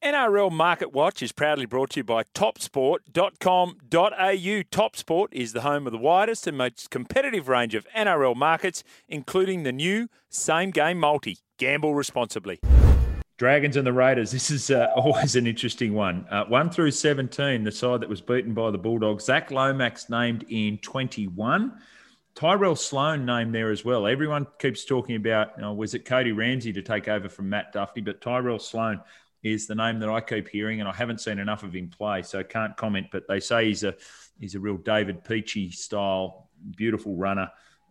NRL Market Watch is proudly brought to you by topsport.com.au. TopSport is the home of the widest and most competitive range of NRL markets, including the new Same Game Multi. Gamble responsibly. Dragons and the Raiders. This is always an interesting one. 1 through 17, the side that was beaten by the Bulldogs. Zach Lomax named in 21. Tyrell Sloan named there as well. Everyone keeps talking about, was it Cody Ramsey to take over from Matt Duffy, but Tyrell Sloan is the name that I keep hearing, and I haven't seen enough of him play, so can't comment. But they say he's a real David Peachy style, beautiful runner,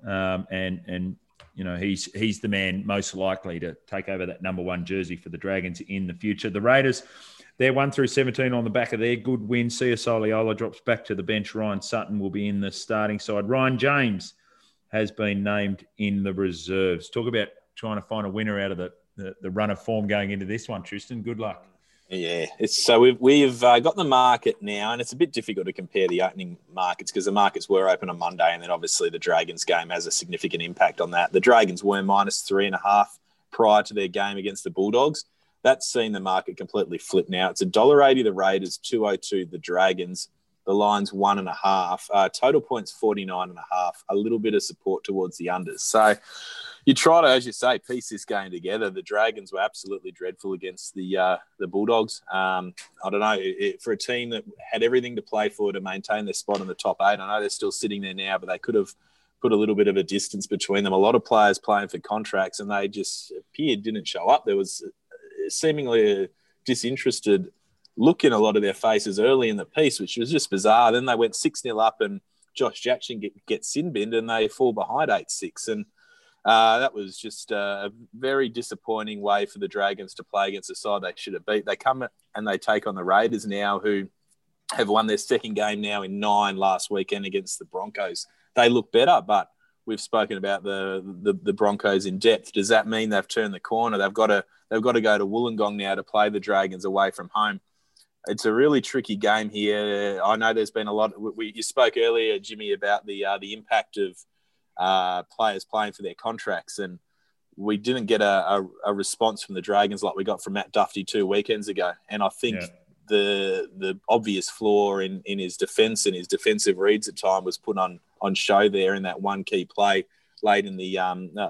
and he's the man most likely to take over that number 1 jersey for the Dragons in the future. The Raiders, they're 1 through 17 on the back of their good win. Sia Soliola drops back to the bench. Ryan Sutton will be in the starting side. Ryan James has been named in the reserves. Talk about trying to find a winner out of the run of form going into this one, Tristan. Good luck. Yeah, we've got the market now, and it's a bit difficult to compare the opening markets because the markets were open on Monday, and then obviously the Dragons game has a significant impact on that. The Dragons were -3.5 prior to their game against the Bulldogs. That's seen the market completely flip now. It's $1.80 the Raiders, $2.02 the Dragons. The line's 1.5. Total points 49.5. A little bit of support towards the unders. So you try to, as you say, piece this game together. The Dragons were absolutely dreadful against the Bulldogs. I don't know, for a team that had everything to play for to maintain their spot in the top 8, I know they're still sitting there now, but they could have put a little bit of a distance between them. A lot of players playing for contracts, and they just didn't show up. There was seemingly a disinterested look in a lot of their faces early in the piece, which was just bizarre. Then they went 6-0 up, and Josh Jackson gets sin-binned, and they fall behind 8-6. And that was just a very disappointing way for the Dragons to play against a side they should have beat. They come and they take on the Raiders now, who have won their second game now in 9 last weekend against the Broncos. They look better, but we've spoken about the Broncos in depth. Does that mean they've turned the corner? They've got to go to Wollongong now to play the Dragons away from home. It's a really tricky game here. I know there's been a lot. You spoke earlier, Jimmy, about the impact of players playing for their contracts, and we didn't get a response from the Dragons like we got from Matt Duffy 2 weekends ago. And I think the obvious flaw in his defence and his defensive reads at time was put on show there in that one key play late in the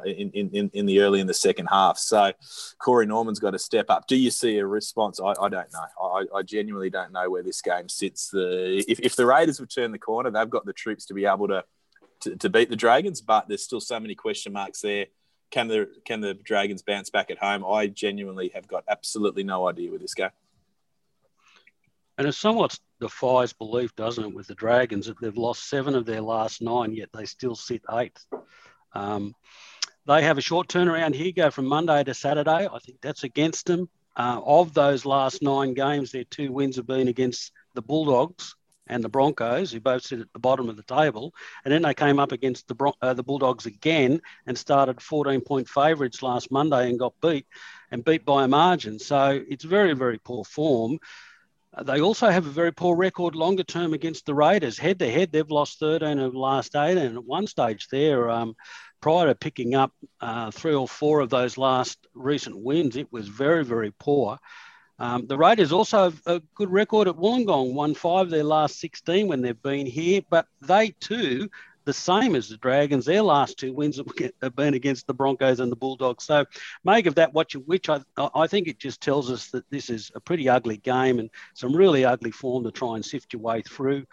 early in the second half. So Corey Norman's got to step up. Do you see a response? I don't know. I genuinely don't know where this game sits. If the Raiders would turn the corner, they've got the troops to be able to beat the Dragons, but there's still so many question marks there. Can the Dragons bounce back at home? I genuinely have got absolutely no idea with this game. And it somewhat defies belief, doesn't it, with the Dragons, that they've lost 7 of their last 9, yet they still sit 8th. They have a short turnaround here, go from Monday to Saturday. I think that's against them. Of those last 9 games, their 2 wins have been against the Bulldogs and the Broncos, who both sit at the bottom of the table. And then they came up against the Bulldogs again and started 14-point favourites last Monday and got beat by a margin. So it's very, very poor form. They also have a very poor record longer term against the Raiders. Head-to-head, they've lost 13 of the last 8, and at one stage there, prior to picking up 3 or 4 of those last recent wins, it was very, very poor. The Raiders also have a good record at Wollongong, won 5 of their last 16 when they've been here, but they too, the same as the Dragons, their last 2 wins have been against the Broncos and the Bulldogs. So make of that what you wish. I think it just tells us that this is a pretty ugly game and some really ugly form to try and sift your way through.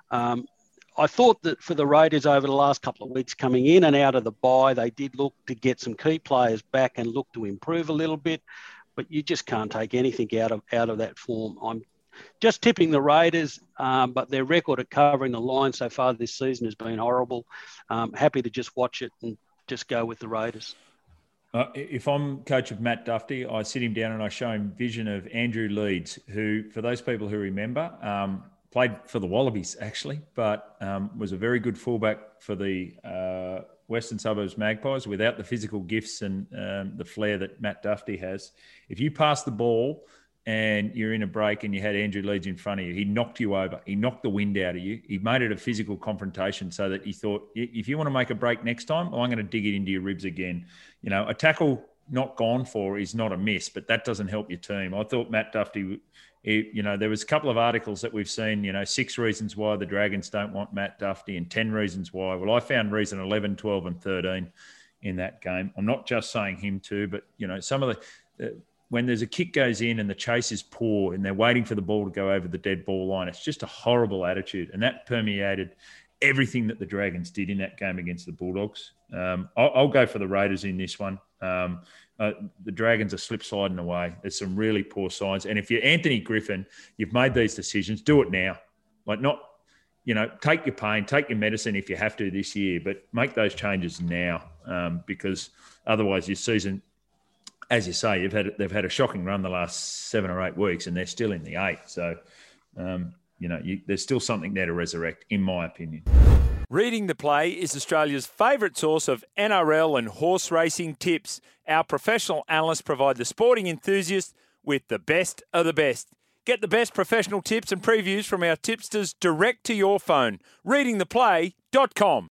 I thought that for the Raiders over the last couple of weeks coming in and out of the bye, they did look to get some key players back and look to improve a little bit, but you just can't take anything out of that form. I'm just tipping the Raiders, but their record at covering the line so far this season has been horrible. Happy to just watch it and just go with the Raiders. If I'm coach of Matt Duffy, I sit him down and I show him vision of Andrew Leeds, who, for those people who remember, played for the Wallabies actually, but was a very good fullback for the Western Suburbs Magpies without the physical gifts and the flair that Matt Duffy has. If you pass the ball and you're in a break and you had Andrew Leeds in front of you, he knocked you over. He knocked the wind out of you. He made it a physical confrontation so that he thought, if you want to make a break next time, I'm going to dig it into your ribs again. You know, a tackle not gone for is not a miss, but that doesn't help your team. I thought Matt Duffy, there was a couple of articles that we've seen, 6 reasons why the Dragons don't want Matt Duffy and 10 reasons why. Well, I found reason 11, 12 and 13 in that game. I'm not just saying him too, but, some of when there's a kick goes in and the chase is poor and they're waiting for the ball to go over the dead ball line, it's just a horrible attitude. And that permeated everything that the Dragons did in that game against the Bulldogs. I'll go for the Raiders in this one. The Dragons are slip-sliding away. There's some really poor signs. And if you're Anthony Griffin, you've made these decisions, do it now. Take your pain, take your medicine if you have to this year, but make those changes now because otherwise your season, as you say, they've had a shocking run the last 7 or 8 weeks and they're still in the 8. So, there's still something there to resurrect, in my opinion. Reading the Play is Australia's favourite source of NRL and horse racing tips. Our professional analysts provide the sporting enthusiast with the best of the best. Get the best professional tips and previews from our tipsters direct to your phone. Readingtheplay.com.